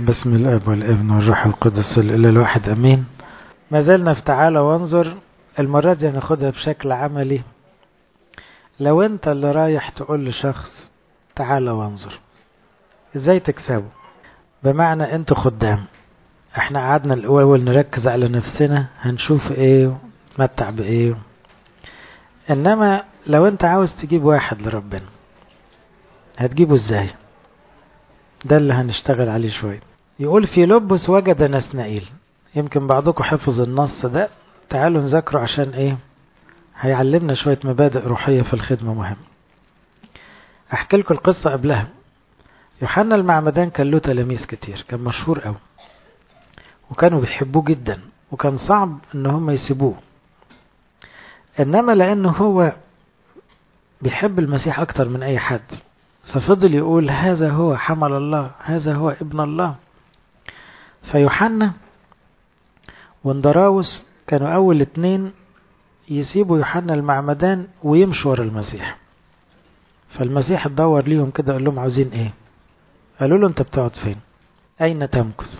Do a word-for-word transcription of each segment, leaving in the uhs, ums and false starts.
بسم الاب والابن والروح القدس الاله الواحد امين. ما زلنا في تعالى وانظر. المرة دي هناخدها بشكل عملي. لو انت اللي رايح تقول لشخص تعالى وانظر، ازاي تكسبه؟ بمعنى انت خدام، احنا قعدنا الاول نركز على نفسنا هنشوف ايه ونتمتع بايه. انما لو انت عاوز تجيب واحد لربنا هتجيبه ازاي؟ ده اللي هنشتغل عليه شوية. يقول في لبس وجد نسنائيل. يمكن بعضكم حفظ النص ده، تعالوا نذكره عشان ايه؟ هيعلمنا شوية مبادئ روحية في الخدمة مهم. احكي لكم القصة قبلها. يوحنا المعمدان كان له تلاميذ كتير، كان مشهور قوي وكانوا بيحبوه جدا، وكان صعب ان هم يسيبوه. انما لانه هو بيحب المسيح اكتر من اي حد، ففضل يقول هذا هو حمل الله، هذا هو ابن الله. فيوحنا واندراوس كانوا اول اتنين يسيبوا يوحنا المعمدان ويمشوا ورا المسيح. فالمسيح اتدور ليهم كده، قال لهم عاوزين ايه؟ قالوا له انت بتقعد فين؟ اين تمكث؟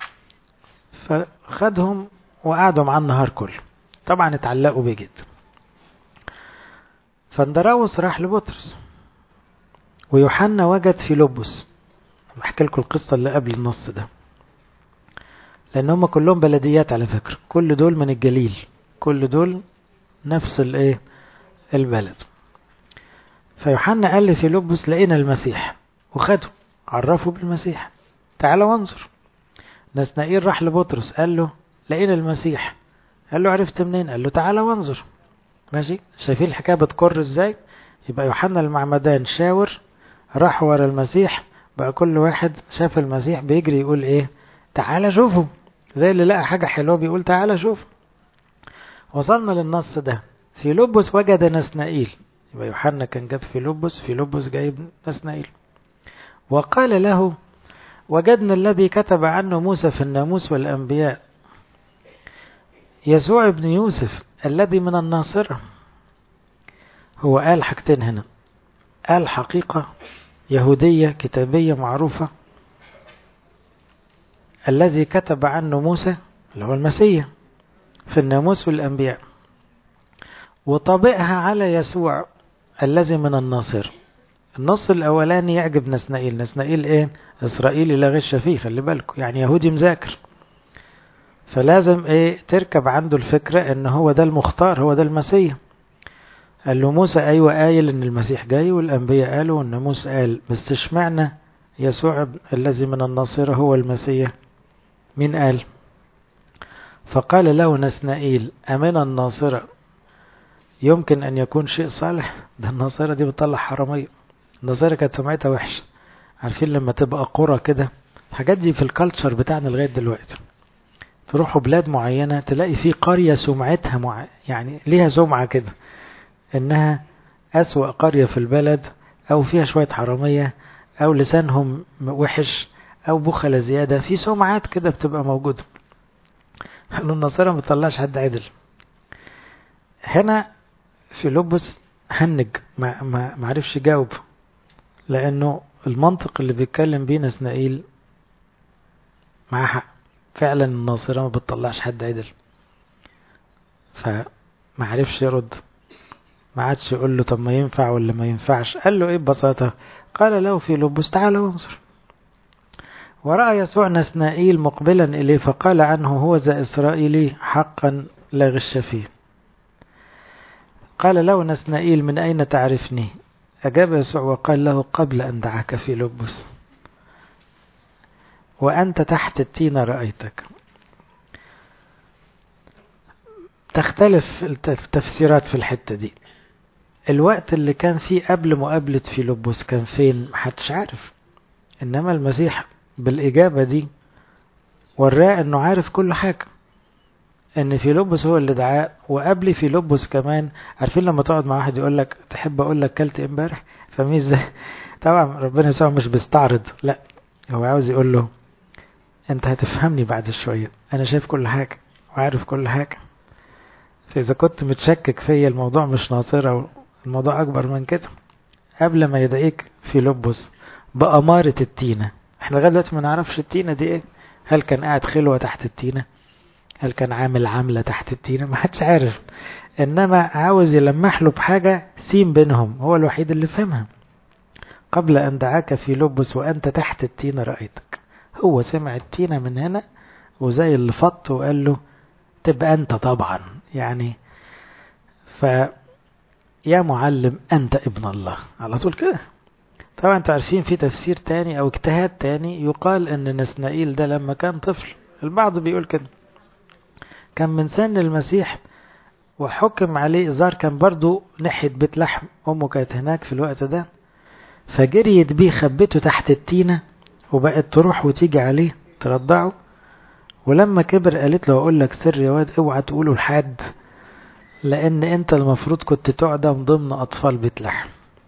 فخدهم وقعدوا معاه النهار كله. طبعا اتعلقوا بيه جدا. فاندراوس راح لبطرس، ويوحنا وجد في لبس. بحكي لكم القصة اللي قبل النص ده، لان هم كلهم بلديات على فكرة، كل دول من الجليل، كل دول نفس الايه البلد. فيوحنا قال لي في لبس لقينا المسيح، وخده عرفه بالمسيح، تعال وانظر. نسنائيل راح لبطرس قال له لقينا المسيح، قال له عرفت منين؟ قال له تعال وانظر. ماشي، شايفين الحكاية بتكر ازاي؟ يبقى يوحنا المعمدان شاور، راح ورا المسيح، بقى كل واحد شاف المسيح بيجري يقول ايه؟ تعال شوفه. زي اللي لقى حاجة حلوة بيقول تعال شوف. وصلنا للنص ده. في لبس وجد نسنائيل. يبقى يوحنا كان جاب في لبس، في لبس جايب نسنائيل. وقال له وجدنا الذي كتب عنه موسى في الناموس والأنبياء، يسوع ابن يوسف الذي من الناصرة. هو قال حاجتين هنا، قال حقيقة يهودية كتابية معروفة، الذي كتب عنه موسى اللي هو المسيح في الناموس والأنبياء، وطبقها على يسوع الذي من الناصرة. النص الأولاني يعجب نسنائيل. نسنائيل ايه؟ إسرائيلي لا غش فيه، خلي بالكم، يعني يهودي مذاكر، فلازم ايه تركب عنده الفكرة ان هو ده المختار، هو ده المسيح. قال له موسى ايوه قايل ان المسيح جاي، والانبياء قالوا والناموس قال، بس اشمعنى يسوع الذي من الناصرة هو المسيح؟ مين قال؟ فقال له نسنائيل أمن الناصرة يمكن ان يكون شيء صالح؟ ده الناصرة دي بتطلع حرامية. الناصرة كانت سمعتها وحشة. عارفين لما تبقى قرى كده، الحاجات دي في الكالتشر بتاعنا لغاية دلوقتي. تروحوا بلاد معينة تلاقي في قرية سمعتها مع... يعني ليها سمعة كده انها اسوأ قرية في البلد، او فيها شوية حرامية، او لسانهم وحش، او بخلة زيادة، في سمعات كده بتبقى موجودة. قالوا النصارى ما بتطلعش حد عدل. هنا في لبس هنج، ما ما ما عرفش يجاوب، لانه المنطق اللي بيتكلم بيه نسنائيل معاه حق. فعلا الناصرة ما بتطلعش حد عدل، فما عرفش يرد. ما عادش يقول له طب ما ينفع ولا ما ينفعش. قال له ايه ببساطة؟ قال له في لبس تعال وانظر. ورأى يسوع نسنائيل مقبلا إليه فقال عنه هو ذا إسرائيلي حقا لا غش فيه. قال له نسنائيل من أين تعرفني؟ أجاب يسوع وقال له قبل أن دعاك في لبس وأنت تحت التين رأيتك. تختلف التفسيرات في الحتة دي. الوقت اللي كان فيه قبل مقابلة في لبس كان فين؟ محدش عارف. إنما المسيح بالإجابة دي وراه أنه عارف كل حاجة، أن في لبس هو اللي دعاه. وقبل في لبس كمان، عارفين لما تقعد مع واحد يقول لك تحب أقول لك كلت امبارح؟ فميز ده طبعا ربنا يسوع مش بيستعرض، لا، هو عاوز يقول له أنت هتفهمني بعد شوية، أنا شايف كل حاجة وعارف كل حاجة. فإذا كنت متشكك فيا الموضوع مش ناصرة، الموضوع أكبر من كده. قبل ما يدعيك في لبس بأمارة التينة احنا لغاية دلوقتي ما نعرفش التينة دي ايه. هل كان قاعد خلوة تحت التينة؟ هل كان عامل عاملة تحت التينة؟ ما حدش عارف. انما عاوز يلمح له بحاجة سين بينهم، هو الوحيد اللي فهمها. قبل ان دعاك في لبس وانت تحت التينة رأيتك. هو سمع التينة من هنا وزي اللي فط وقال له تبقى انت طبعا يعني. ف يا معلم أنت ابن الله على طول كده. طبعا انتوا عارفين في تفسير تاني أو اجتهاد تاني، يقال أن نسنائيل ده لما كان طفل، البعض بيقول كده، كان من سن المسيح وحكم عليه زار، كان برضو ناحية بيت لحم، أمه كانت هناك في الوقت ده، فجريت بيه خبته تحت التينة وبقت تروح وتيجي عليه ترضعه. ولما كبر قالت له أقول لك سر يا واد، اوعى تقوله لحد، لأن أنت المفروض كنت تعدم ضمن أطفال بيت لحم،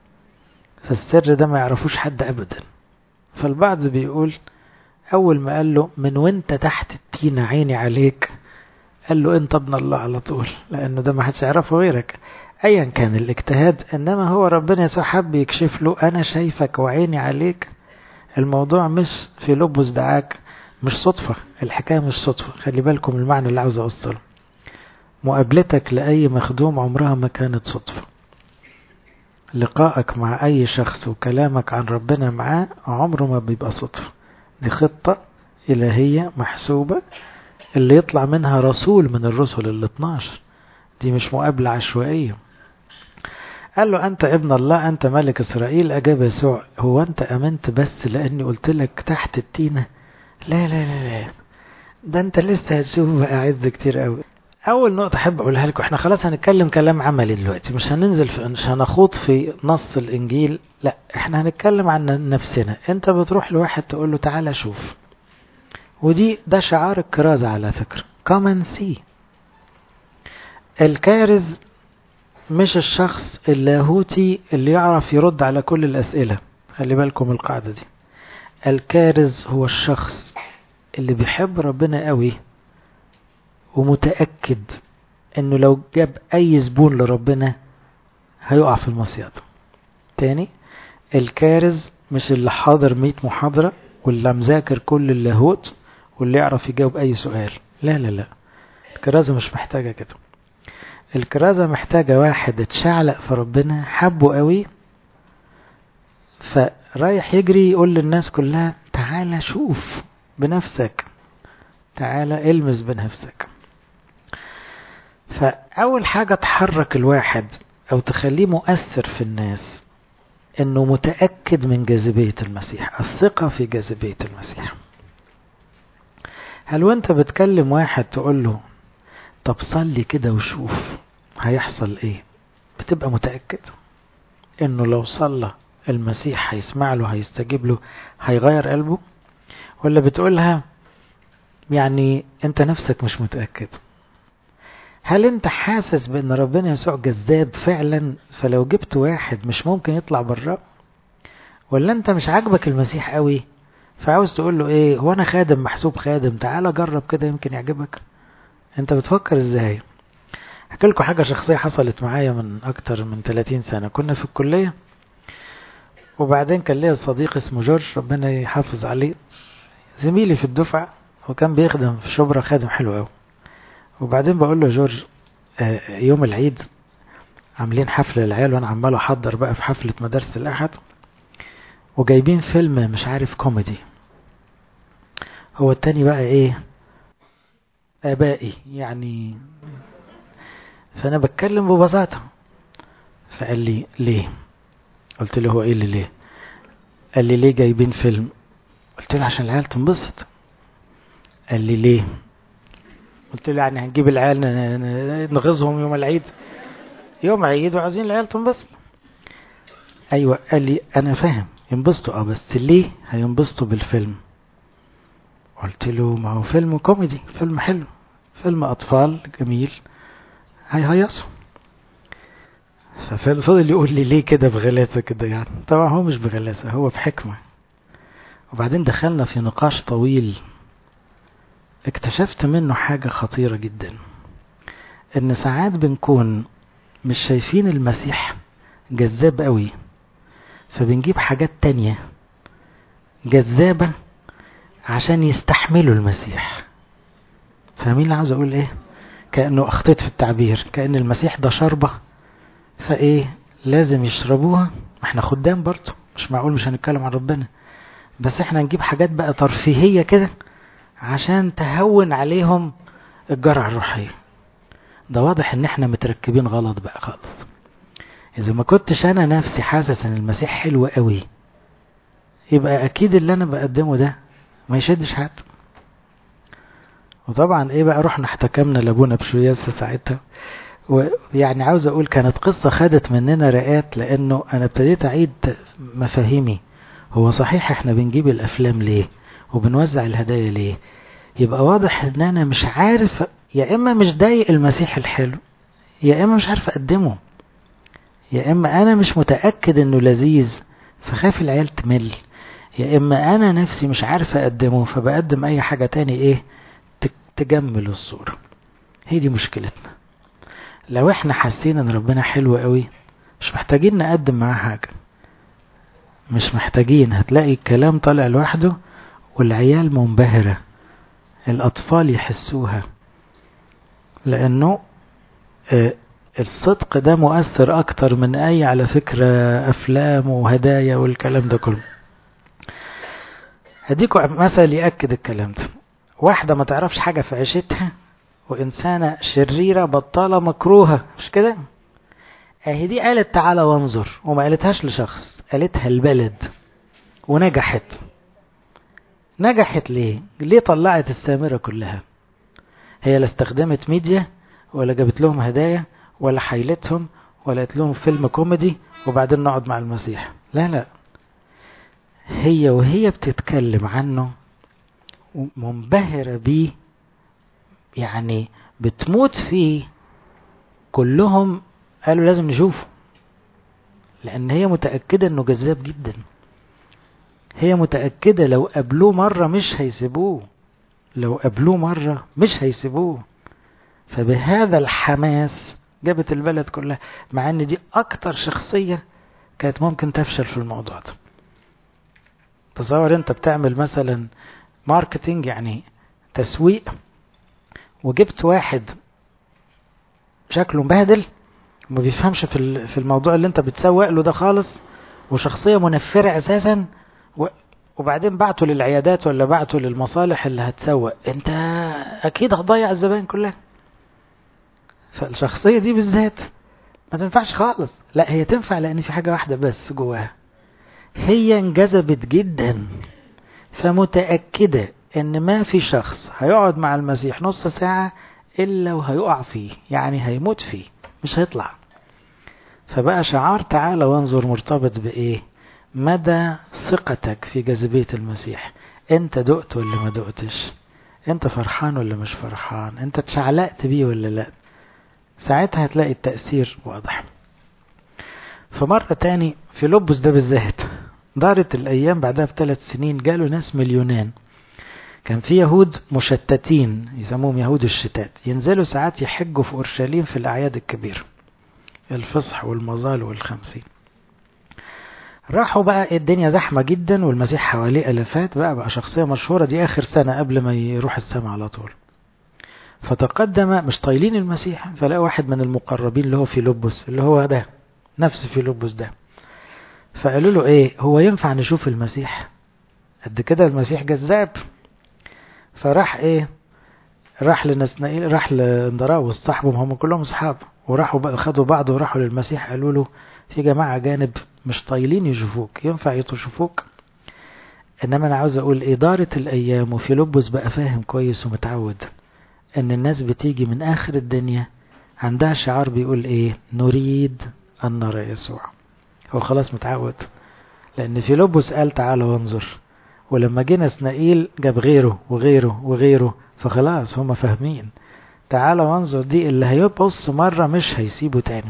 فالسر ده ما يعرفوش حد أبدا. فالبعض بيقول أول ما قال له من وانت تحت التينة عيني عليك، قال له أنت ابن الله على طول، لأنه ده ما حدش يعرفه غيرك. أيا كان الاجتهاد، إنما هو ربنا يسوع حب يكشف له أنا شايفك وعيني عليك. الموضوع مش في لبس دعاك، مش صدفة، الحكاية مش صدفة. خلي بالكم المعنى اللي عاوز أوصله، مقابلتك لأي مخدوم عمرها ما كانت صدفة. لقائك مع أي شخص وكلامك عن ربنا معاه عمره ما بيبقى صدفة، دي خطة إلهية محسوبة اللي يطلع منها رسول من الرسل ال اثناشر، دي مش مقابلة عشوائية. قال له أنت ابن الله أنت ملك إسرائيل. أجاب يسوع هو أنت أمنت بس لأني قلت لك تحت التينة؟ لا لا لا لا، ده أنت لسه هتشوف بقى عز كتير قوي. أول نقطة أحب أقولها لكم، إحنا خلاص هنتكلم كلام عملي دلوقتي، مش هننزل في مش هنخوض في نص الإنجيل، لا إحنا هنتكلم عن نفسنا. أنت بتروح لواحد تقول له تعالى شوف، ودي ده شعار الكرازة على فكرة، come and see. الكارز مش الشخص اللاهوتي اللي يعرف يرد على كل الأسئلة، خلي بالكم القاعدة دي. الكارز هو الشخص اللي بيحب ربنا قوي ومتأكد انه لو جاب اي زبون لربنا هيقع في المصيدة. تاني، الكارز مش اللي حاضر مية محاضرة واللي مذاكر كل اللاهوت واللي يعرف يجاوب اي سؤال، لا لا لا، الكرازة مش محتاجة كده. الكرازة محتاجة واحد اتشعلق في ربنا حبه قوي، فرايح يجري يقول للناس كلها تعالى شوف بنفسك، تعالى المس بنفسك. فأول حاجة تحرك الواحد أو تخليه مؤثر في الناس إنه متأكد من جاذبية المسيح، الثقة في جاذبية المسيح. هل وانت بتكلم واحد تقول له طب صلي كده وشوف هيحصل ايه، بتبقى متأكد إنه لو صلى المسيح هيسمع له، هيستجيب له، هيغير قلبه؟ ولا بتقولها يعني انت نفسك مش متأكد؟ هل انت حاسس بان ربنا يسوع جذاب فعلا فلو جبت واحد مش ممكن يطلع برا؟ ولا انت مش عاجبك المسيح قوي فعاوز تقول له ايه، هو انا خادم محسوب خادم، تعال جرب كده يمكن يعجبك؟ انت بتفكر ازاي؟ احكي لكم حاجة شخصية حصلت معايا من اكتر من ثلاثين سنة. كنا في الكلية وبعدين كان ليا صديق اسمه جورج، ربنا يحافظ عليه، زميلي في الدفعة، وكان بيخدم في شبرا، خادم حلو قوي. وبعدين بقول له جورج يوم العيد عاملين حفلة للعيال وانا عمال احضر بقى في حفلة مدارس الاحد، وجايبين فيلم مش عارف كوميدي، هو التاني بقى ايه ابائي يعني. فانا بتكلم ببساطة، فقال لي ليه؟ قلت له هو ايه اللي ليه؟ قال لي ليه جايبين فيلم؟ قلت له عشان العيال تنبسط. قال لي ليه؟ قلت له يعني هنجيب العيال نغزهم يوم العيد، يوم عيد وعايزين العيال تنبسط. ايوه. قال لي انا فاهم ينبسطوا اه، بس ليه هينبسطوا بالفيلم؟ قلت له ما هو فيلم كوميدي، فيلم حلو، فيلم اطفال جميل، هيهيصوا. ففضل يقول لي ليه كده بغلاسة كده يعني. طبعا هو مش بغلاسة، هو بحكمة. وبعدين دخلنا في نقاش طويل، اكتشفت منه حاجة خطيرة جدا، ان ساعات بنكون مش شايفين المسيح جذاب قوي، فبنجيب حاجات تانية جذابة عشان يستحملوا المسيح. فاهمين اللي عاوز اقول ايه؟ كأنه اخطيت في التعبير، كأن المسيح ده شربة فايه لازم يشربوها. ما احنا خدام برضه، مش معقول مش هنتكلم عن ربنا، بس احنا نجيب حاجات بقى ترفيهية كده عشان تهون عليهم الجرعة الروحية. ده واضح ان احنا متركبين غلط بقى خالص. اذا ما كنتش انا نفسي حاسس ان المسيح حلو قوي، يبقى اكيد اللي انا بقدمه ده ما يشدش حد. وطبعا ايه بقى، رحنا احتكمنا لابونا بشوياسة ساعتها، ويعني عاوز اقول كانت قصة خدت مننا رقات، لانه انا ابتديت اعيد مفاهيمي. هو صحيح احنا بنجيب الافلام ليه وبنوزع الهدايا ليه؟ يبقى واضح ان انا مش عارف، يا اما مش ضايق المسيح الحلو، يا اما مش عارف اقدمه، يا اما انا مش متأكد انه لذيذ فخاف العيال تمل، يا اما انا نفسي مش عارف اقدمه فبقدم اي حاجة تاني ايه تجمل الصورة. هي دي مشكلتنا. لو احنا حاسين ان ربنا حلو قوي مش محتاجين نقدم معاه حاجة، مش محتاجين. هتلاقي الكلام طالع لوحده والعيال منبهرة، الاطفال يحسوها، لانه اه الصدق ده مؤثر اكتر من اي على فكرة افلام وهدايا والكلام ده كله. هديكوا مثل يأكد الكلام ده. واحدة ما تعرفش حاجة في عيشتها وإنسانة شريرة بطالة مكروهة، مش كده؟ اهي دي قالت تعالى وانظر، وما قالتهاش لشخص، قالتها البلد ونجحت. نجحت ليه؟ ليه طلعت السامرة كلها؟ هي لا استخدمت ميديا ولا جابت لهم هدايا ولا حيلتهم ولا قالت لهم فيلم كوميدي وبعدين نقعد مع المسيح. لا لا، هي وهي بتتكلم عنه منبهرة بيه، يعني بتموت فيه. كلهم قالوا لازم نشوفه، لأن هي متأكدة أنه جذاب جدا. هي متأكدة لو قابلوه مرة مش هيسيبوه، لو قابلوه مرة مش هيسيبوه. فبهذا الحماس جابت البلد كلها، مع أن دي أكتر شخصية كانت ممكن تفشل في الموضوع ده. تصور أنت بتعمل مثلا ماركتينج، يعني تسويق، وجبت واحد شكله مبهدل وما بيفهمش في في الموضوع اللي انت بتسوق له ده خالص، وشخصية منفرة اساسا، وبعدين بعته للعيادات ولا بعته للمصالح اللي هتسوق، انت اكيد هتضيع الزبائن كلها. فالشخصية دي بالذات ما تنفعش خالص. لا، هي تنفع لان في حاجة واحدة بس جواها، هي انجذبت جدا، فمتأكدة ان ما في شخص هيقعد مع المسيح نص ساعة الا وهيقع فيه، يعني هيموت فيه مش هيطلع. فبقى شعار تعالى وانظر مرتبط بايه؟ مدى ثقتك في جاذبية المسيح. انت دقت ولا ما دقتش؟ انت فرحان ولا مش فرحان؟ انت اتشعلقت بيه ولا لا؟ ساعتها هتلاقي التأثير واضح. فمرة تاني في لوبوس ده بالذات، دارت الايام بعدها بثلاث سنين، جالوا ناس مليونان. كان في يهود مشتتين يسموهم يهود الشتات، ينزلوا ساعات يحجوا في اورشليم في الاعياد الكبيرة، الفصح والمظال والخمسين. راحوا بقى الدنيا زحمة جدا والمسيح حواليه ألفات، بقى بقى شخصية مشهورة. دي آخر سنة قبل ما يروح السماء على طول. فتقدم مش طايلين المسيح، فلقى واحد من المقربين اللي هو فيلبس، اللي هو ده نفس فيلبس ده. فقالوا له ايه، هو ينفع نشوف المسيح؟ قد كده المسيح جذاب. فراح ايه، راح لنسنائيل، راح لاندراوس صاحبهم، هم كلهم اصحاب، وراحوا بقى خدوا بعض وراحوا للمسيح قالوا له في جماعة جانب مش طايلين يشوفوك، ينفع يشوفوك؟ انما انا عاوز اقول ادارة الايام وفيلبس بقى فاهم كويس ومتعود ان الناس بتيجي من اخر الدنيا عندها شعار بيقول ايه، نريد ان نرى يسوع. هو خلاص متعود، لان فيلبس قال تعالى وانظر، ولما جينا نسنائيل جاب غيره وغيره وغيره، فخلاص هم فاهمين تعالى وانظر دي اللي هيبص مرة مش هيسيبه تاني.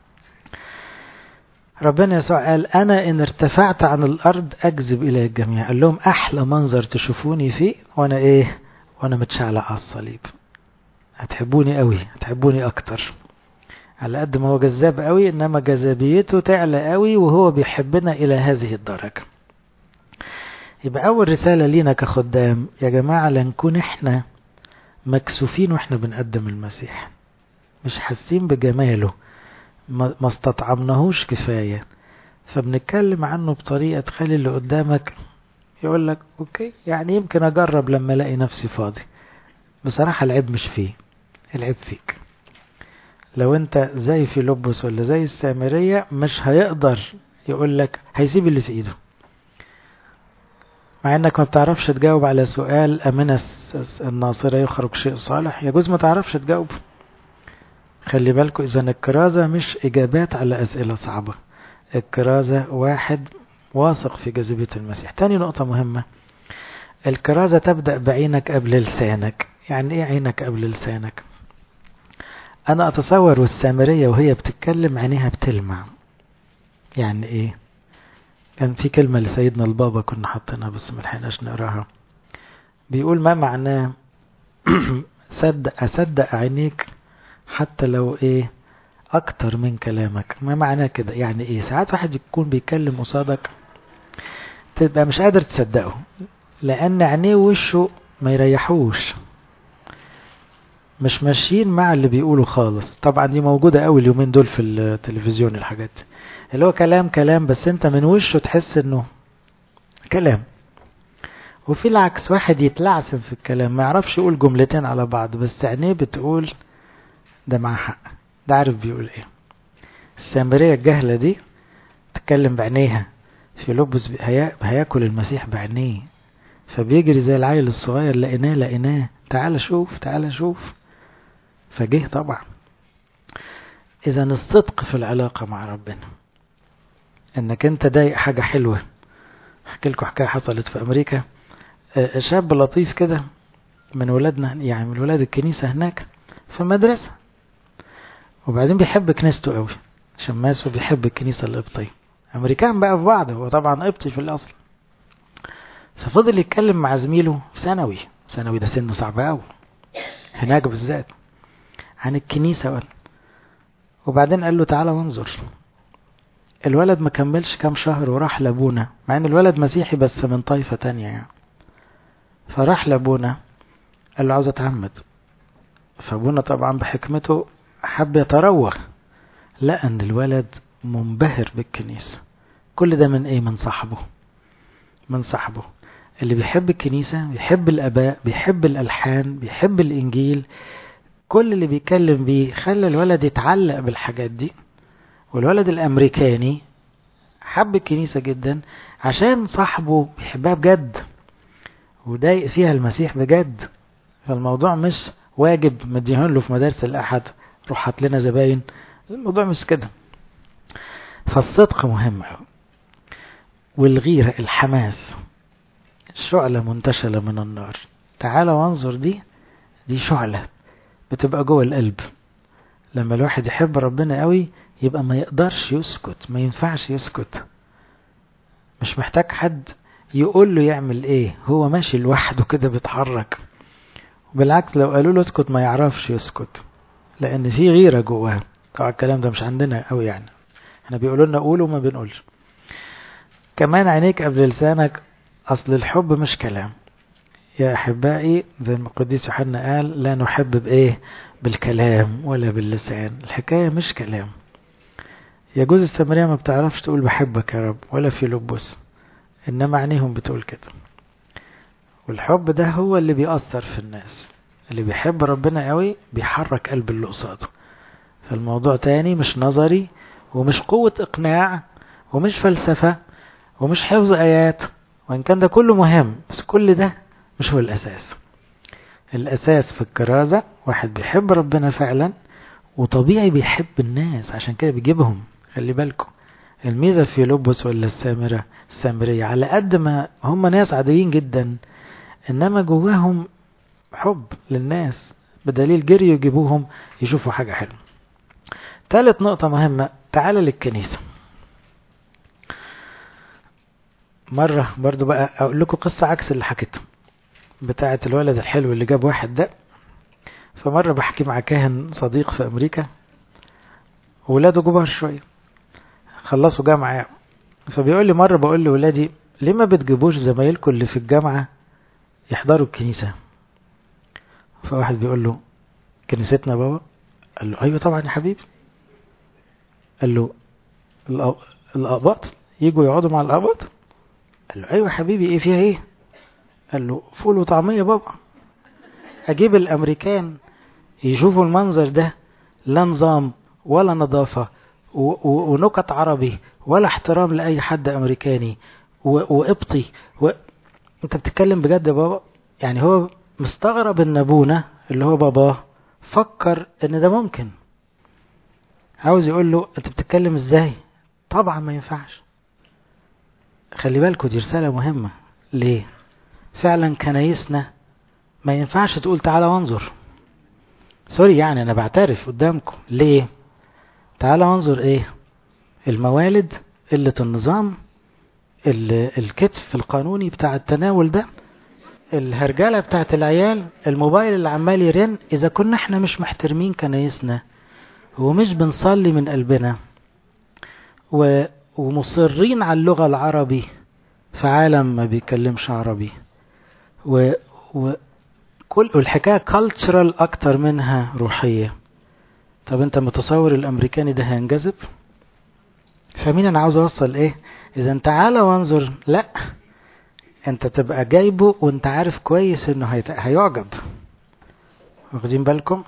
ربنا يسوع قال أنا إن ارتفعت عن الأرض أجذب إلى الجميع. قال لهم أحلى منظر تشوفوني فيه وأنا إيه، وأنا متشعلق على الصليب. هتحبوني قوي، هتحبوني أكتر. على قد ما هو جذاب قوي، إنما جذابيته تعلى قوي وهو بيحبنا إلى هذه الدرجة. يبقى أول رسالة لينا كخدام يا جماعة لنكون احنا مكسوفين واحنا بنقدم المسيح، مش حاسين بجماله، ما استطعمناهوش كفاية، فبنتكلم عنه بطريقة تخلي اللي قدامك يقول لك اوكي يعني يمكن اجرب لما الاقي نفسي فاضي. بصراحة العيب مش فيه، العيب فيك. لو انت زي فيلبس ولا زي السامرية مش هيقدر يقول لك، هيسيب اللي في ايده، مع انك ما بتعرفش تجاوب على سؤال امن الناصرة يخرج شيء صالح، يجوز ما تعرفش تجاوب. خلي بالكم اذا الكرازة مش اجابات على اسئلة صعبة، الكرازة واحد واثق في جاذبية المسيح. تاني نقطة مهمة، الكرازة تبدأ بعينك قبل لسانك. يعني ايه عينك قبل لسانك؟ انا اتصور والسامرية وهي بتتكلم عينيها بتلمع. يعني ايه؟ كان في كلمة لسيدنا البابا كنا حاطينها بس ملحقناش نقراها، بيقول ما معناه صدق أصدق عينيك حتى لو ايه اكتر من كلامك. ما معناه كده؟ يعني ايه؟ ساعات واحد يكون بيتكلم قصادك تبقى مش قادر تصدقه لان عينيه ووشه ما يريحوش، مش ماشيين مع اللي بيقوله خالص. طبعا دي موجودة قوي اليومين دول في التلفزيون، الحاجات اللي هو كلام كلام بس انت من وشه تحس انه كلام. وفي العكس واحد يتلعثم في الكلام، ما يعرفش يقول جملتين على بعض بس عينيه بتقول ده معاه حق، ده عارف بيقول ايه. السامرية الجهلة دي تتكلم بعينيها، في لبس هياكل المسيح بعينيه، فبيجري زي العيل الصغير لقيناه لقيناه تعال شوف تعال شوف، فجه طبعا. اذا الصدق في العلاقة مع ربنا، انك انت ضايق حاجة حلوة. احكي لكم حكاية حصلت في امريكا، شاب لطيف كده من ولادنا، يعني من ولاد الكنيسة هناك في المدرسة، وبعدين بيحب كنيسته قوي، شماس وبيحب الكنيسة القبطية، امريكان بقى في بعض، هو طبعا قبطي في الاصل. ففضل يتكلم مع زميله في ثانوي، ثانوي ده سن صعب قوي هناك بالذات، عن الكنيسة وقال. وبعدين قال له تعالى وانظر. الولد ما كملش كام شهر وراح لابونا، مع ان الولد مسيحي بس من طائفة تانية يعني. فراح لابونا قال له عاوز اتعمد، فابونا طبعا بحكمته حب يتروغ، لقى ان الولد منبهر بالكنيسة. كل ده من ايه؟ من صاحبه، من صاحبه اللي بيحب الكنيسة، بيحب الاباء، بيحب الالحان، بيحب الانجيل. كل اللي بيتكلم بيه خلى الولد يتعلق بالحاجات دي. والولد الامريكاني حب الكنيسة جدا عشان صاحبه بيحبها بجد وضايق فيها المسيح بجد. فالموضوع مش واجب مديهن له في مدارس الأحد روح هات لنا زباين، الموضوع مش كده. فالصدق مهم، والغيرة الحماس شعلة منتشلة من النار. تعال وانظر، دي دي شعلة بتبقى جوه القلب. لما الواحد يحب ربنا قوي يبقى ما يقدرش يسكت، ما ينفعش يسكت، مش محتاج حد يقول له يعمل ايه، هو ماشي لوحده كده بيتحرك. بالعكس لو قالوا له اسكت ما يعرفش يسكت، لان في غيرة جواه. طبعا الكلام ده مش عندنا قوي يعني، احنا بيقولوا لنا قول وما بنقولش. كمان عينيك قبل لسانك، اصل الحب مش كلام يا احبائي، زي ما القديس يوحنا قال لا نحب بايه؟ بالكلام ولا باللسان. الحكاية مش كلام. يجوز السامرية ما بتعرفش تقول بحبك يا رب ولا في لبس، انما عينيهم بتقول كده. والحب ده هو اللي بيأثر في الناس، اللي بيحب ربنا قوي بيحرك قلب اللي قصاده. فالموضوع تاني، مش نظري ومش قوة اقناع ومش فلسفة ومش حفظ ايات، وان كان ده كله مهم بس كل ده مش هو الاساس. الاساس في الكرازة واحد بيحب ربنا فعلا وطبيعي بيحب الناس، عشان كده بيجيبهم. خلي بالكم الميزة في لبس ولا السامرة السامرية، على قد ما هم ناس عاديين جدا انما جواهم حب للناس، بدليل جري يجيبوهم يشوفوا حاجة حلوة. ثالث نقطة مهمة، تعال للكنيسة. مرة برضو بقى اقول لكم قصة عكس اللي حكيتها بتاعة الولد الحلو اللي جاب واحد ده. فمرة بحكي مع كاهن صديق في امريكا، ولاده كبار شوية خلصوا جامعة، فبيقول لي مرة بقول لي ولادي ليه ما بتجيبوش زمايلكم اللي في الجامعة يحضروا الكنيسة؟ فواحد بيقول له كنيستنا بابا. قال له ايوه طبعا يا حبيبي. قال له الأقباط يجوا يقعدوا مع الأقباط؟ قال له ايوه يا حبيبي، ايه فيها ايه؟ قال له فول وطعمية بابا. اجيب الامريكان يشوفوا المنظر ده، لا نظام ولا نظافة ونكت عربي ولا احترام لأي حد أمريكاني وقبطي و... انت بتتكلم بجد يا بابا؟ يعني هو مستغرب ان ابونا اللي هو باباه فكر ان ده ممكن. عاوز يقول له انت بتتكلم ازاي؟ طبعا ما ينفعش. خلي بالكوا دي رسالة مهمة. ليه؟ فعلا كنايسنا ما ينفعش تقول تعالى وانظر. سوري يعني انا بعترف قدامكم. ليه؟ تعالى وانظر ايه؟ الموالد، قلة النظام، الكتف القانوني بتاع التناول ده، الهرجلة بتاعت العيال، الموبايل اللي عمال يرن. اذا كنا احنا مش محترمين كنايسنا ومش بنصلي من قلبنا و... ومصرين على اللغة العربي في عالم ما بيكلمش عربي و... وكل الحكاية cultural اكتر منها روحية. طب انت متصور الامريكاني ده هينجذب؟ فمين انا عاوز اوصل ايه؟ اذا انت تعالى وانظر، لا انت تبقى جايبه وانت عارف كويس انه هيت... هيعجب. واخدين بالكم؟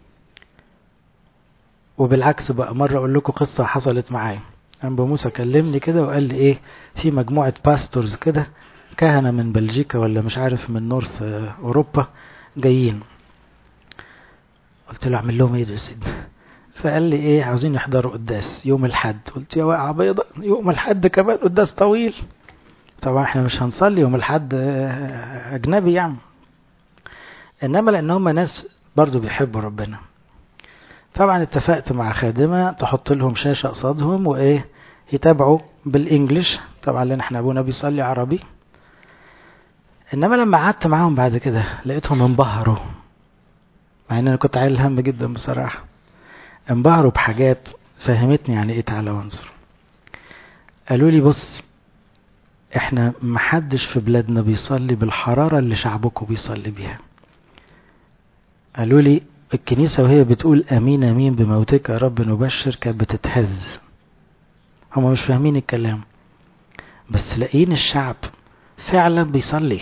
وبالعكس بقى، مرة اقول لكم قصة حصلت معايا. انبا موسى كلمني كده وقال لي ايه، في مجموعة باستورز كده كهنة من بلجيكا ولا مش عارف من نورث اوروبا جايين. قلت له اعمل لهم ايه يا سيدي؟ فقال لي ايه، عاوزين يحضروا قداس يوم الحد. قلت يا واقعة بيضة، يوم الحد كمان قداس طويل؟ طبعا احنا مش هنصلي يوم الحد اجنبي يعني. انما لان هم ناس برضو بيحبوا ربنا، طبعا اتفقت مع خادمة تحط لهم شاشة قصادهم وايه يتابعوا بالانجليش، طبعا لان احنا ابونا بيصلي عربي. انما لما قعدت معاهم بعد كده لقيتهم انبهروا، مع ان انا كنت عايل هم جدا بصراحة. انبهروا بحاجات فهمتني يعني ايه تعالى وانظر. قالوا لي بص، احنا محدش في بلادنا بيصلي بالحرارة اللي شعبكم بيصلي بيها. قالوا لي الكنيسة وهي بتقول امين امين بموتك يا رب نبشر كانت بتتهز. هم مش فاهمين الكلام، بس لاقيين الشعب فعلا بيصلي،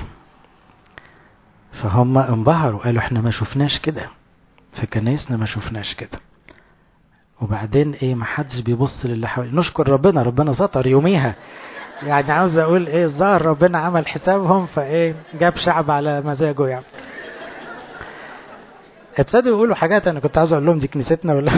فهم انبهروا. قالوا احنا ما شفناش كده في كنايسنا، ما شفناش كده. وبعدين ايه، ما حدش بيبص للي حواليه. نشكر ربنا، ربنا ستر يوميها. يعني عاوز اقول ايه، الظاهر ربنا عمل حسابهم فايه جاب شعب على مزاجه يعني. ابتدوا يقولوا حاجات انا كنت عاوز اقول لهم دي كنيستنا ولا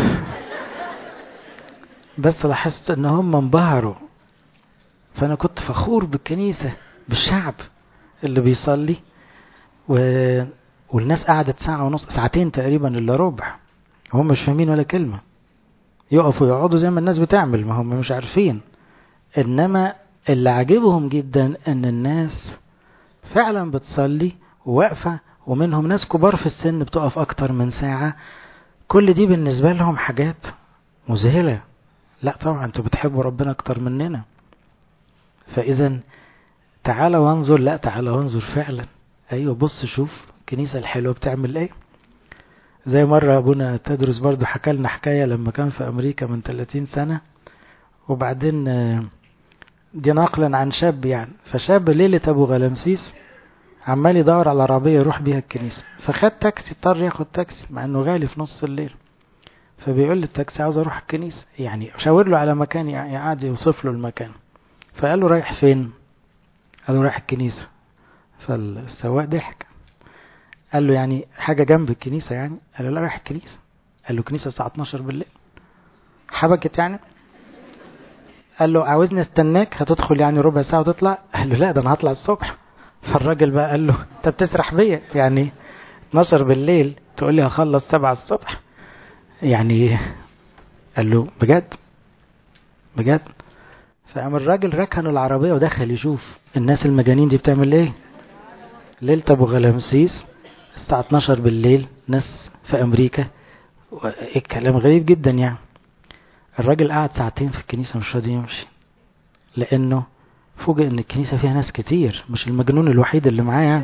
بس لاحظت ان هم انبهروا. فانا كنت فخور بالكنيسة، بالشعب اللي بيصلي و... والناس قعدت ساعة ونص، ساعتين تقريبا الا ربع، هم مش فاهمين ولا كلمة. يقفوا يقعدوا زي ما الناس بتعمل، ما هم مش عارفين. انما اللي عجبهم جدا ان الناس فعلا بتصلي وواقفة، ومنهم ناس كبار في السن بتقف اكتر من ساعة. كل دي بالنسبة لهم حاجات مذهلة. لا طبعا انتوا بتحبوا ربنا اكتر مننا. فاذا تعالى وانظر، لا تعالى وانظر فعلا. ايوه بص شوف الكنيسة الحلوة بتعمل ايه. زي مرة ابونا تدرس برضو حكى لنا حكاية لما كان في امريكا من ثلاثين سنة، وبعدين دي نقلا عن شاب يعني. فشاب ليلة ابو غلمسيس عمال يدور على عربية يروح بيها الكنيسة، فخد تاكسي، اضطر ياخد تاكسي مع انه غالي في نص الليل. فبيقول للتاكسي عاوز اروح الكنيسة، يعني شاور له على مكان، يعني قاعد يوصف له المكان. فقال له رايح فين؟ قال له رايح الكنيسة. فالسواق ضحك، قال له يعني حاجة جنب الكنيسة يعني؟ قال له لا رايح الكنيسة. قال له كنيسة الساعة اتناشر بالليل؟ حبكت يعني. قال له عاوزني استناك، هتدخل يعني ربع ساعة وتطلع؟ قال له لا ده انا هطلع الصبح. فالراجل بقى قال له انت بتسرح بيا يعني، اتناشر بالليل تقول لي هخلص سبعة الصبح يعني؟ قال له بجد بجد. فقام الراجل ركن العربية ودخل يشوف الناس المجانين دي بتعمل ايه. ليلة ابو غلمسيس الساعة اتناشر بالليل، ناس في امريكا، الكلام غريب جدا يعني. الراجل قعد ساعتين في الكنيسة مش راضي يمشي، لانه فوجئ ان الكنيسة فيها ناس كتير، مش المجنون الوحيد اللي معايا.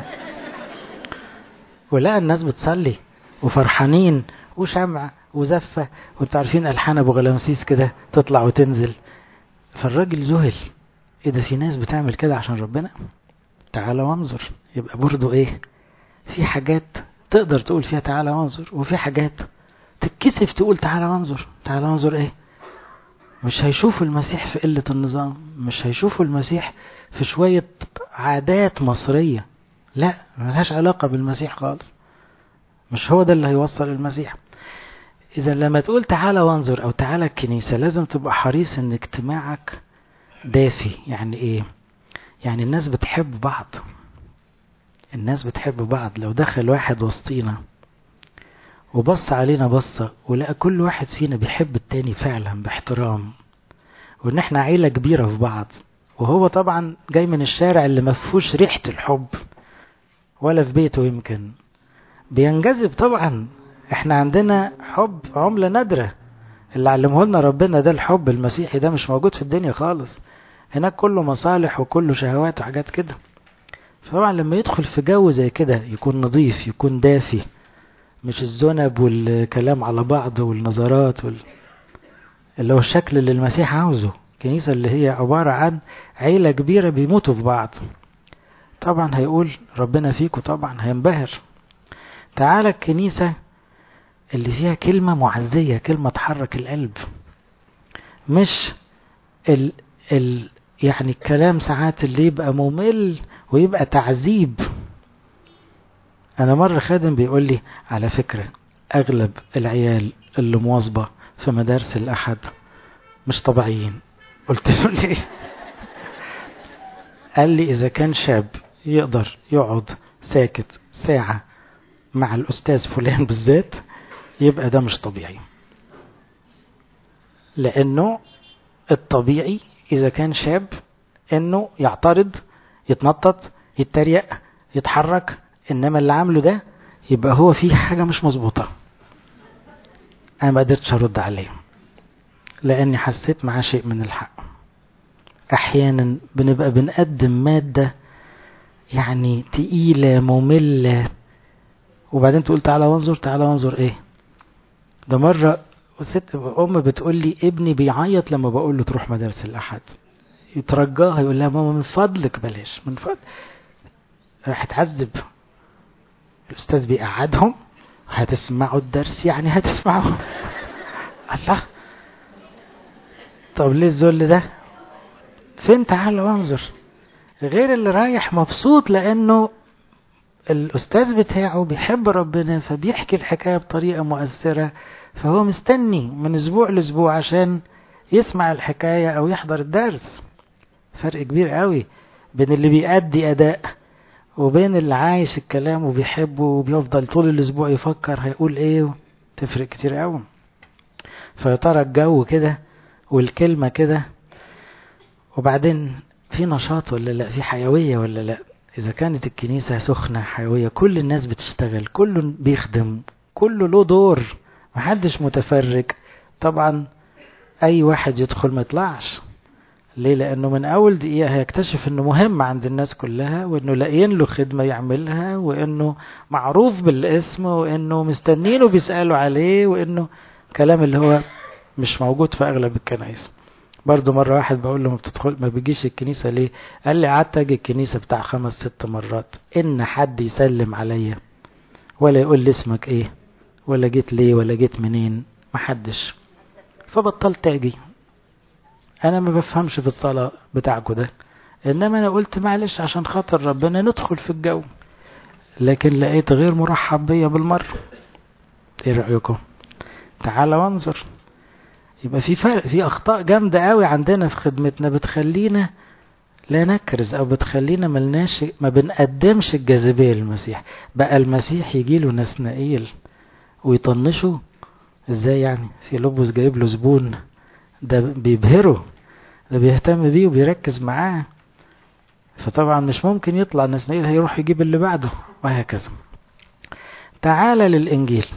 ولقى الناس بتصلي وفرحانين وشمع وزفة، وانتوا عارفين ألحان ابو غلامسيس كده تطلع وتنزل. فالراجل ذهل، ايه ده، في ناس بتعمل كده عشان ربنا؟ تعالى وانظر. يبقى برضو ايه، في حاجات تقدر تقول فيها تعالى وانظر، وفي حاجات تتكسف تقول تعالى وانظر. تعالى وانظر ايه؟ مش هيشوفوا المسيح في قلة النظام، مش هيشوفوا المسيح في شوية عادات مصرية، لا، ملهاش علاقة بالمسيح خالص. مش هو ده اللي هيوصل المسيح. إذا لما تقول تعالى وانظر أو تعالى الكنيسة، لازم تبقى حريص إن اجتماعك دافي. يعني إيه؟ يعني الناس بتحب بعض، الناس بتحب بعض. لو دخل واحد وسطينا وبص علينا بصة ولقى كل واحد فينا بيحب التاني فعلا باحترام، وإن احنا عيلة كبيرة في بعض، وهو طبعا جاي من الشارع اللي مفهوش ريحة الحب ولا في بيته يمكن، بينجذب طبعا. احنا عندنا حب عملة نادرة، اللي علمه لنا ربنا ده الحب المسيحي، ده مش موجود في الدنيا خالص. هناك كله مصالح وكله شهوات وحاجات كده. فطبعا لما يدخل في جو زي كده يكون نظيف، يكون دافي، مش الذنب والكلام على بعض والنظرات وال... اللي هو الشكل اللي المسيح عاوزه. كنيسة اللي هي عبارة عن عيلة كبيرة بيموتوا في بعض. طبعا هيقول ربنا فيكم، طبعا هينبهر. تعالى الكنيسة اللي فيها كلمة معزية، كلمة تحرك القلب، مش ال ال يعني الكلام ساعات اللي يبقى ممل ويبقى تعذيب. انا مرة خادم بيقول لي على فكرة اغلب العيال اللي مواظبة في مدارس الاحد مش طبيعيين. قلت له ليه؟ قال لي اذا كان شاب يقدر يقعد ساكت ساعة مع الاستاذ فلان بالذات، يبقى ده مش طبيعي. لانه الطبيعي اذا كان شاب انه يعترض، يتنطط، يتريق، يتحرك. انما اللي عامله ده يبقى هو فيه حاجة مش مظبوطة. انا ما قدرتش ارد عليه لاني حسيت معاه شيء من الحق. احيانا بنبقى بنقدم مادة يعني تقيلة مملة، وبعدين تقول تعالى وانظر. تعالى وانظر ايه ده؟ مرة ست ام بتقول لي ابني بيعيط لما بقول له تروح مدارس الاحد، يترجاها يقول لها ماما من فضلك بلاش، من فضل. راح تعذب. الاستاذ بيقعدهم، هتسمعوا الدرس يعني هتسمعوا. الله، طب ليه الذل ده؟ فين تعال وانظر؟ غير اللي رايح مبسوط لانه الاستاذ بتاعه بيحب ربنا، فبيحكي الحكاية بطريقة مؤثرة، فهو مستني من اسبوع لاسبوع عشان يسمع الحكاية او يحضر الدرس. فرق كبير قوي بين اللي بيأدي اداء وبين اللي عايش الكلام وبيحبه وبيفضل طول الاسبوع يفكر هيقول ايه. تفرق كتير قوي. فيترى الجو كده والكلمة كده، وبعدين في نشاط ولا لا، في حيوية ولا لا. اذا كانت الكنيسة سخنة حيوية، كل الناس بتشتغل، كله بيخدم، كله له دور، محدش متفرج، طبعا اي واحد يدخل ما يطلعش. ليه؟ لانه من اول دقيقة هيكتشف انه مهم عند الناس كلها، وانه لاقيين له خدمة يعملها، وانه معروف بالاسم، وانه مستنينه بيسألوا عليه، وانه كلام اللي هو مش موجود في اغلب الكنائس. برضو مرة واحد بقول له ما بتدخل ما بيجيش الكنيسة ليه؟ قال لي قعدت اجي الكنيسة بتاع خمس ست مرات، ان حد يسلم عليا ولا يقول لي اسمك ايه ولا جيت ليه ولا جيت منين، محدش. فبطلت اجي. انا ما بفهمش في الصلاة بتاعكو ده، انما انا قلت معلش عشان خاطر ربنا ندخل في الجو. لكن لقيت غير مرحب بيا بالمرة. ايه رأيكم؟ تعال وانظر. يبقى في فرق، في اخطاء جامدة قوي عندنا في خدمتنا بتخلينا لا نكرز، او بتخلينا ملناش ما بنقدمش الجاذبية للمسيح. بقى المسيح يجيله نسنائيل ويطنشه ازاي يعني؟ في لبس جايب له زبون، ده بيبهره، ده بيهتم بيه وبيركز معاه. فطبعا مش ممكن يطلع نسنائيل، هيروح يجيب اللي بعده، وهكذا. تعال للإنجيل.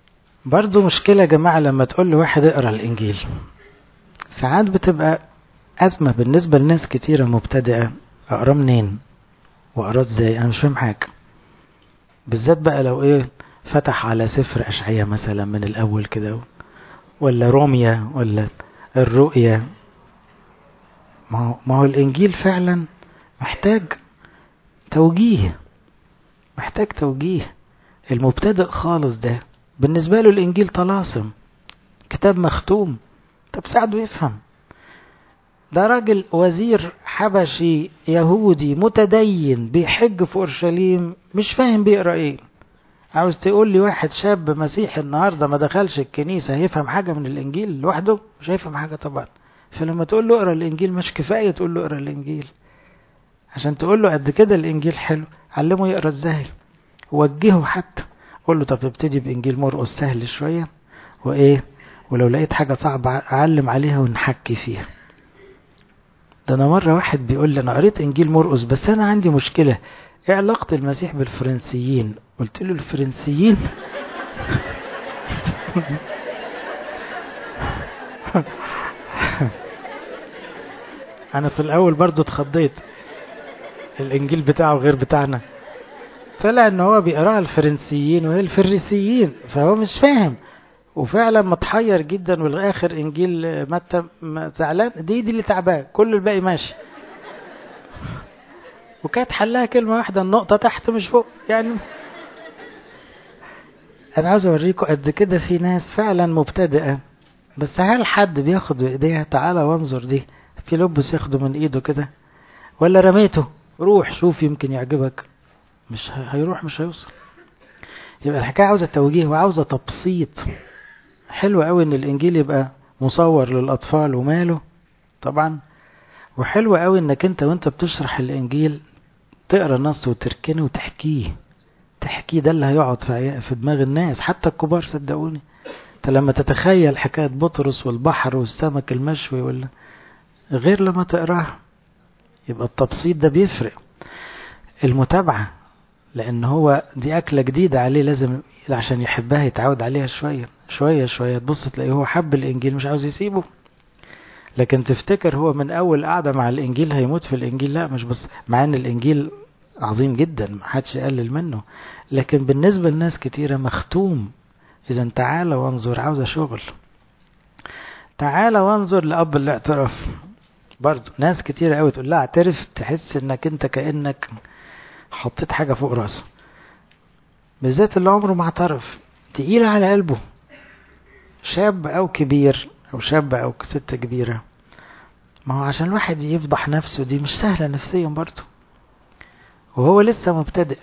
برضو مشكلة يا جماعة لما تقول لواحد اقرأ الإنجيل. ساعات بتبقى أزمة بالنسبة لناس كتيرة مبتدئة. أقرأ منين وأقرأ ازاي؟ أنا مش فاهم حاجة. بالذات بقى لو ايه فتح على سفر أشعية مثلا من الأول كده، ولا روميا، ولا الرؤيا. ما هو, ما هو الإنجيل فعلا محتاج توجيه، محتاج توجيه. المبتدئ خالص ده بالنسبة له الإنجيل طلاسم، كتاب مختوم. طب ساعده يفهم. ده راجل وزير حبشي يهودي متدين بيحج في أورشليم، مش فاهم بيقرأ ايه. عاوز تقول لي واحد شاب مسيحي النهاردة ما دخلش الكنيسة هيفهم حاجة من الإنجيل لوحده؟ مش هيفهم حاجة طبعا. فلما تقول له اقرأ الإنجيل مش كفاية تقول له اقرأ الإنجيل، عشان تقول له قد كده الإنجيل حلو، علمه يقرأ ازاي، وجهه حتى. قول له طب ابتدي بإنجيل مرقس سهل شوية، وإيه ولو لقيت حاجة صعبة أعلم عليها ونحكي فيها. ده أنا مرة واحد بيقول لي أنا قريت إنجيل مرقس بس أنا عندي مشكلة، إيه علاقة المسيح بالفرنسيين؟ قلت له الفرنسيين أنا في الأول برضو اتخضيت، الإنجيل بتاعه غير بتاعنا. طلع إن هو بيقرأ الفرنسيين وهي الفريسيين، فهو مش فاهم وفعلا متحير جدا. والاخر انجيل متى زعلان، دي دي اللي تعبان، كل الباقي ماشي. وكانت حلها كلمة واحدة، النقطة تحت مش فوق يعني. انا عاوز اوريكم قد كده في ناس فعلا مبتدئة، بس هل حد بياخد بايديها تعالى وانظر دي في لبس ياخده من ايده كده، ولا رميته روح شوف يمكن يعجبك؟ مش هيروح، مش هيوصل. يبقى الحكاية عاوزة توجيه وعاوزة تبسيط. حلو قوي ان الانجيل يبقى مصور للاطفال وماله طبعا، وحلو قوي انك انت وانت بتشرح الانجيل تقرا النص وتركنه وتحكيه. تحكيه ده اللي هيقعد في في دماغ الناس حتى الكبار صدقوني. انت لما تتخيل حكايه بطرس والبحر والسمك المشوي ولا غير لما تقراها، يبقى التبسيط ده بيفرق. المتابعه، لان هو دي اكله جديده عليه، لازم عشان يحبها يتعود عليها شويه شويه شويه. تبص تلاقيه هو حب الانجيل مش عاوز يسيبه. لكن تفتكر هو من اول قعده مع الانجيل هيموت في الانجيل؟ لا، مش بس، مع ان الانجيل عظيم جدا ما حدش يقلل منه، لكن بالنسبه لناس كتيره مختوم. اذا تعالى وانظر عاوزه شغل. تعالى وانظر لاب الاعتراف برضو. ناس كتيره قوي تقول لها اعترف، تحس انك انت كانك حطيت حاجه فوق راسه، بالذات اللي عمره ما اعترف، تقيل على قلبه، شاب او كبير او شاب او ست كبيره. ما هو عشان الواحد يفضح نفسه دي مش سهله نفسيا برضه، وهو لسه مبتدئ.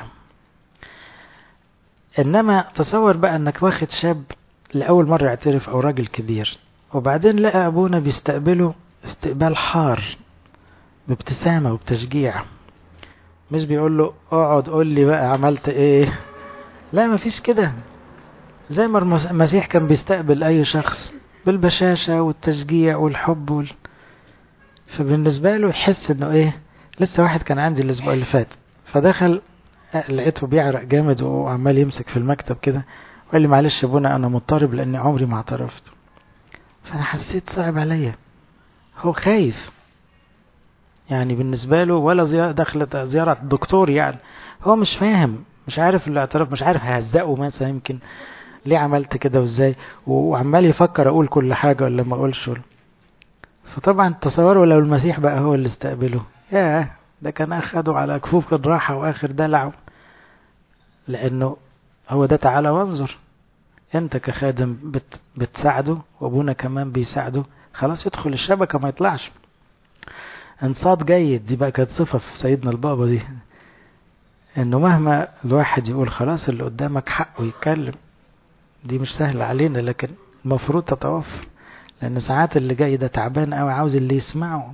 انما تصور بقى انك واخد شاب لاول مره يعترف او راجل كبير، وبعدين لقى ابونا بيستقبله استقبال حار بابتسامه وبتشجيع، مش بيقول له اقعد قول لي بقى عملت ايه. لا، مفيش كده. زي ما المسيح كان بيستقبل اي شخص بالبشاشه والتشجيع والحب وال... فبالنسبه له يحس انه ايه. لسه واحد كان عندي الاسبوع اللي فات، فدخل لقيته بيعرق جامد وعمال يمسك في المكتب كده، وقال لي معلش يا ابونا انا مضطرب لاني عمري ما اعترفت. فانا حسيت صعب عليا، هو خايف يعني بالنسبه له، ولا زيارة دخلت زياره دكتور يعني. هو مش فاهم، مش عارف الاعتراف، مش عارف ههزقه مثلا يمكن ليه عملت كده وازاي، وعمال يفكر اقول كل حاجه ولا ما اقولش. فطبعا تصوروا لو المسيح بقى هو اللي استقبله، ياه ده كان اخده على كفوف الراحه واخر دلعه. لانه هو ده تعالى وانظر. انت كخادم بت بتساعده وابونا كمان بيساعده، خلاص يدخل الشبكه ما يطلعش. انصات جيد دي بقى كانت صفه في سيدنا البابا دي، انه مهما الواحد يقول خلاص اللي قدامك حقه يتكلم. دي مش سهله علينا لكن المفروض تتوفر، لان ساعات اللي جاي ده تعبان قوي عاوز اللي يسمعه.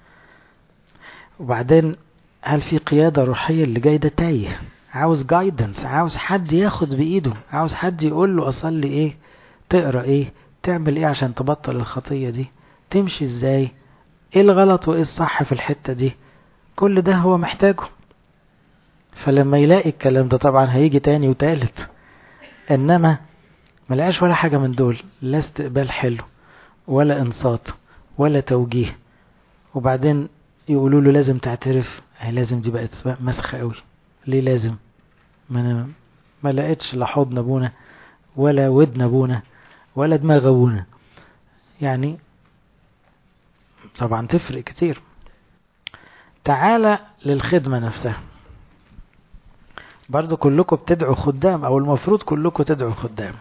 وبعدين هل في قياده روحيه؟ اللي جاي ده تايه، عاوز جايدنس، عاوز حد ياخد بايده، عاوز حد يقول له اصلي ايه، تقرا ايه، تعمل ايه عشان تبطل الخطيه دي، تمشي ازاي، ايه الغلط وايه الصح في الحته دي. كل ده هو محتاجه. فلما يلاقي الكلام ده طبعا هيجي تاني وتالت. انما ملقاش ولا حاجه من دول، لا استقبال حلو ولا انصات ولا توجيه وبعدين يقولوا له لازم تعترف. هي لازم دي بقت مسخة قوي. ليه لازم؟ ما أنا ما لقيتش لا حضن ابونا ولا ودن ابونا ولا دماغ ابونا. يعني طبعا تفرق كتير. تعالى للخدمة نفسها. برضو كلكم بتدعوا خدام، او المفروض كلكم تدعوا خدام.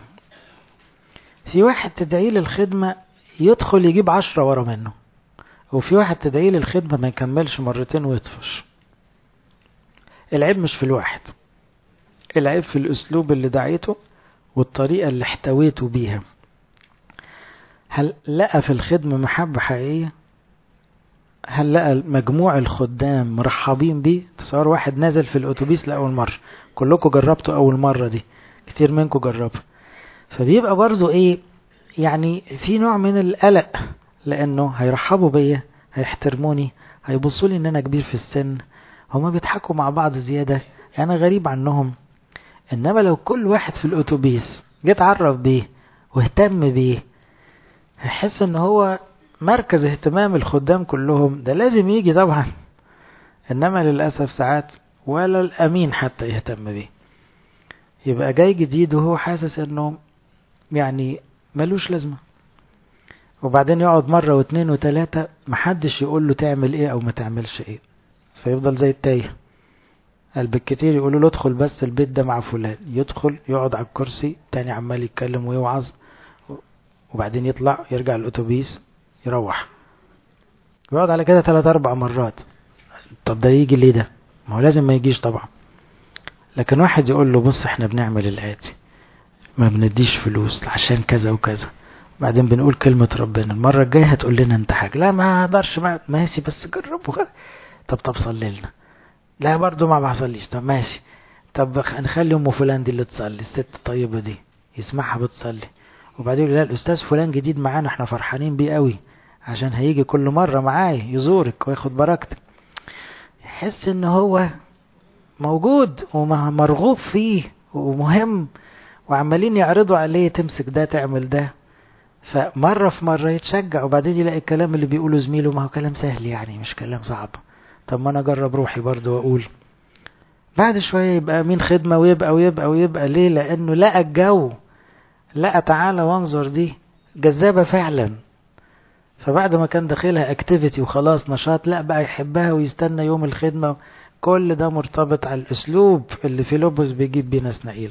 في واحد تدعيه للخدمة يدخل يجيب عشرة ورا منه، وفي واحد تدعيه للخدمة ما يكملش مرتين ويطفش. العيب مش في الواحد، العيب في الاسلوب اللي دعيته والطريقة اللي احتويته بيها. هل لقى في الخدمة محبة حقيقية؟ هل لقى مجموع الخدام مرحبين بيه؟ تصور واحد نازل في الأتوبيس لأول مرة، كلكم جربتوا أول مرة دي، كتير منكم جربوا، فبيبقى برضو إيه يعني في نوع من القلق، لأنه هيرحبوا بيا، هيحترموني، هيبصوا لي إن أنا كبير في السن، هما بيضحكوا مع بعض زيادة، أنا غريب عنهم. إنما لو كل واحد في الأتوبيس جيت عرف بيه واهتم بيه، هيحس إن هو مركز اهتمام الخدام كلهم، ده لازم يجي طبعا. انما للأسف ساعات ولا الامين حتى يهتم بيه، يبقى جاي جديد وهو حاسس انه يعني ملوش لازمة، وبعدين يقعد مرة واثنين وثلاثة محدش يقول له تعمل ايه او ما تعملش ايه، فيفضل زي التايه. قلب الكتير يقولوا له ادخل بس البيت ده مع فلان، يدخل يقعد على الكرسي، تاني عمال يتكلم ويوعظ، وبعدين يطلع يرجع الاتوبيس يروح، يقعد على كده ثلاث اربع مرات. طب ده يجي ليه ده؟ ما هو لازم ما يجيش طبعا. لكن واحد يقول له بص احنا بنعمل الآتي، ما بنديش فلوس عشان كذا وكذا، بعدين بنقول كلمة ربنا، المرة الجاية هتقول لنا انت حاجة، لا ما اقدرش، ماشي بس جربوا. طب طب صلي لنا، لا برضو ما بحصليش، طب ماشي، طب نخلي ام فلان دي اللي تصلي، الست الطيبة دي يسمعها بتصلي، وبعدين يقول لا الاستاذ فلان جديد معانا احنا فرحانين بيه قوي عشان هيجي كل مرة معاي يزورك وياخد بركتك. يحس ان هو موجود ومرغوب فيه ومهم، وعمالين يعرضوا عليه تمسك ده تعمل ده، فمرة في مرة يتشجع، وبعدين يلاقي الكلام اللي بيقوله زميله ما هو كلام سهل يعني مش كلام صعب، طب ما انا اجرب روحي برضو واقول. بعد شوية يبقى مين خدمة ويبقى ويبقى ويبقى ليه؟ لانه لقى الجو، لقى تعالى وانظر دي جذابة فعلا، فبعد ما كان داخلها اكتيفيتي وخلاص نشاط، لا بقى يحبها ويستنى يوم الخدمة. كل ده مرتبط على الاسلوب اللي فيلبس بيجيب بيه نسنائيل.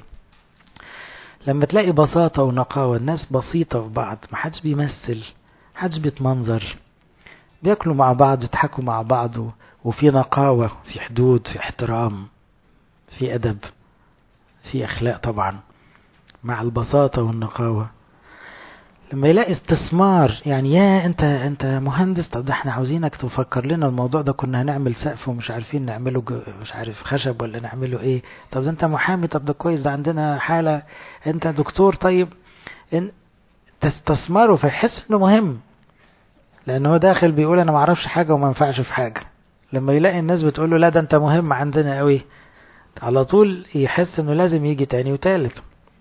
لما تلاقي بساطة ونقاوة، الناس بسيطة في بعض، محدش بيمثل، محدش بيتمنظر، بياكلوا مع بعض، يضحكوا مع بعض، وفي نقاوة، في حدود، في احترام، في أدب، في أخلاق طبعا مع البساطة والنقاوة. لما يلاقي استثمار، يعني يا انت انت مهندس، طب ده احنا عاوزينك تفكر لنا الموضوع ده، كنا هنعمل سقف ومش عارفين نعمله مش عارف خشب ولا نعمله ايه، طب ده انت محامي، طب ده كويس، ده عندنا حالة، انت دكتور، طيب ان تستثمره فيحس انه مهم، لانه هو داخل بيقول انا ما اعرفش حاجة وما ينفعش في حاجة. لما يلاقي الناس بتقول له لا ده انت مهم عندنا قوي، على طول يحس انه لازم يجي تاني وتالت.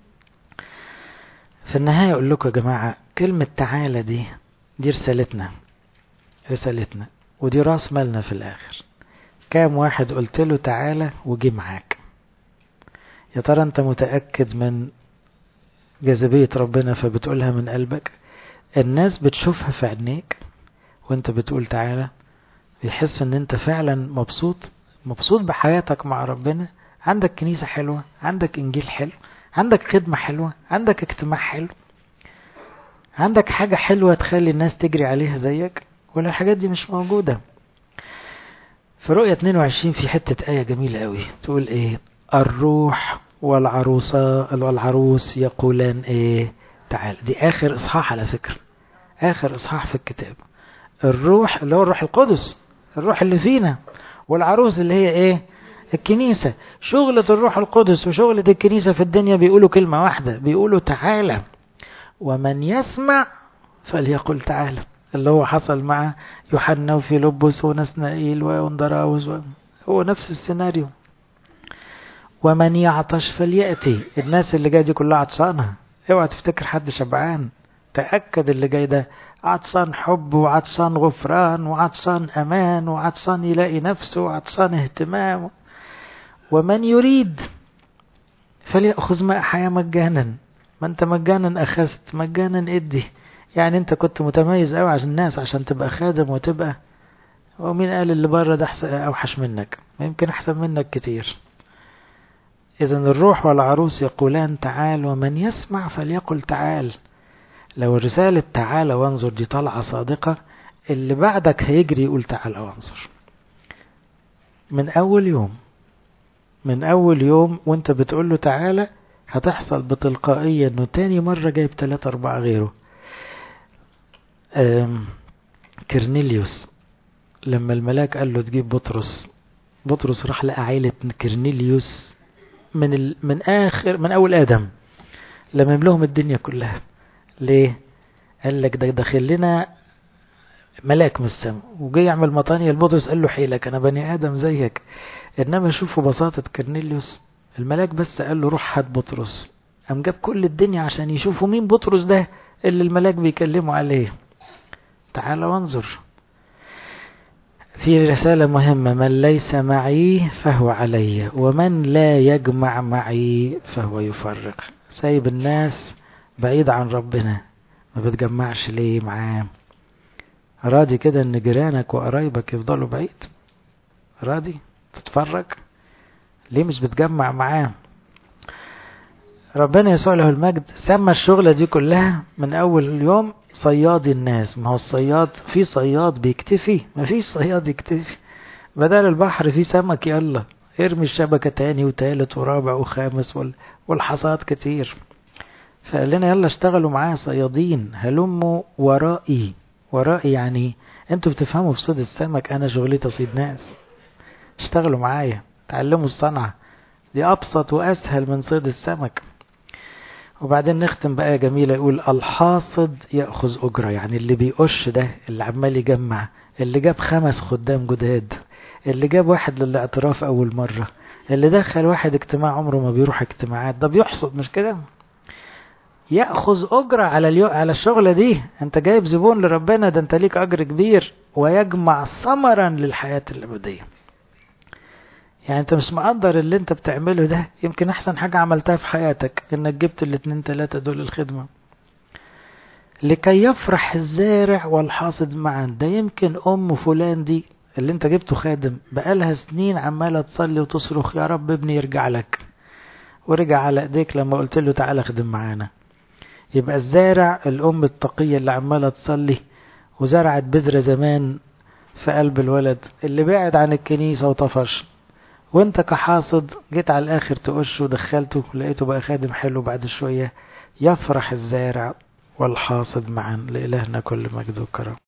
في النهاية أقول لكم يا جماعة، كلمة تعالى دي دي رسالتنا، رسالتنا ودي راس مالنا في الآخر. كام واحد قلت له تعالى وجي معاك؟ يا ترى أنت متأكد من جاذبية ربنا فبتقولها من قلبك؟ الناس بتشوفها في عينيك وانت بتقول تعالى، بيحس ان انت فعلا مبسوط، مبسوط بحياتك مع ربنا، عندك كنيسة حلوة، عندك انجيل حلو، عندك خدمة حلوة، عندك اجتماع حلو، عندك حاجة حلوة تخلي الناس تجري عليها زيك، ولا الحاجات دي مش موجودة؟ في رؤية اتنين وعشرين في حتة آية جميلة قوي تقول ايه؟ الروح والعروسة والعروس يقولان ايه؟ تعال. دي اخر اصحاح على فكرة، اخر اصحاح في الكتاب. الروح اللي هو الروح القدس، الروح اللي فينا، والعروس اللي هي ايه؟ الكنيسة. شغلة الروح القدس وشغلة الكنيسة في الدنيا بيقولوا كلمة واحدة، بيقولوا تعالى، ومن يسمع فليقل تعالى، اللي هو حصل مع يوحنا وفيلبس ونسنائيل واندراوس، هو نفس السيناريو. ومن يعطش فليأتي، الناس اللي جايه دي كلها عطشانة، اوعى تفتكر حد شبعان، تأكد اللي جاي ده عطشان حب وعطشان غفران وعطشان أمان وعطشان يلاقي نفسه وعطشان اهتمام. ومن يريد فليأخذ ماء حياة مجانا. ما انت مجانا أخذت، مجانا ادي. يعني انت كنت متميز قوي عشان الناس عشان تبقى خادم وتبقى، ومين قال اللي بره ده أوحش منك؟ ما يمكن أحسن منك كتير. إذن الروح والعروس يقولان تعال، ومن يسمع فليقل تعال. لو الرسالة تعال وانظر دي طلعة صادقة، اللي بعدك هيجري يقول تعال وانظر. من أول يوم من أول يوم وانت بتقول له تعالى، هتحصل بتلقائية انه تاني مرة جايب ثلاثة أربعة غيره. كرنيليوس لما الملاك قال له تجيب بطرس، بطرس راح لقى عائلة كرنيليوس من ال... من آخر من أول آدم لمم لهم الدنيا كلها. ليه؟ قال لك ده داخل لنا ملاك من السماء وجاي يعمل مطانية لبطرس. قال له حيلك أنا بني آدم زيك. إنما شوفوا بساطة كرنيليوس، الملاك بس قال له روح هات بطرس، قام جاب كل الدنيا عشان يشوفوا مين بطرس ده اللي الملاك بيكلموا عليه. تعال وانظر. في رسالة مهمة: من ليس معي فهو علي، ومن لا يجمع معي فهو يفرق. سايب الناس بعيد عن ربنا، ما بتجمعش ليه معاه؟ راضي كده ان جيرانك وقرايبك يفضلوا بعيد؟ راضي تتفرج؟ ليه مش بتجمع معاه؟ ربنا يسوع له المجد سمى الشغلة دي كلها من اول يوم صياد الناس. ما هو الصياد، في صياد بيكتفي؟ ما فيش صياد يكتفي. بدل البحر في سمك، يلا ارمي الشبكة تاني وتالت ورابع وخامس، والحصاد كتير. فقال لنا يلا اشتغلوا معايا صيادين، هلموا ورائي. ورائي يعني انتوا بتفهموا في صيد السمك، انا شغلتي اصيد ناس. اشتغلوا معايا، تعلموا الصنعة دي، ابسط واسهل من صيد السمك. وبعدين نختم بقى جميلة، يقول الحاصد يأخذ أجرة. يعني اللي بيقش ده، اللي عمال يجمع، اللي جاب خمس خدام جداد، اللي جاب واحد للاعتراف أول مرة، اللي دخل واحد اجتماع عمره ما بيروح اجتماعات، ده بيحصد مش كده؟ يأخذ أجرة على اليو... على الشغلة دي. انت جايب زبون لربنا، ده انت ليك أجر كبير. ويجمع ثمرا للحياة الأبدية. يعني انت مش مقدر اللي انت بتعمله ده، يمكن احسن حاجة عملتها في حياتك انك جبت الاتنين تلاتة دول الخدمة. لكي يفرح الزارع والحاصد معا. ده يمكن ام فلان دي اللي انت جبته خادم بقالها سنين عمالة تصلي وتصرخ يا رب ابني يرجع لك، ورجع على ايديك لما قلت له تعالى خدم معانا. يبقى الزارع الام التقية اللي عمالة تصلي وزرعت بذرة زمان في قلب الولد اللي بعد عن الكنيسة وطفش، وانت كحاصد جيت على الاخر تقشه ودخلته لقيته بقى خادم حلو بعد شوية. يفرح الزارع والحاصد معا. لإلهنا كل مجد وكرم.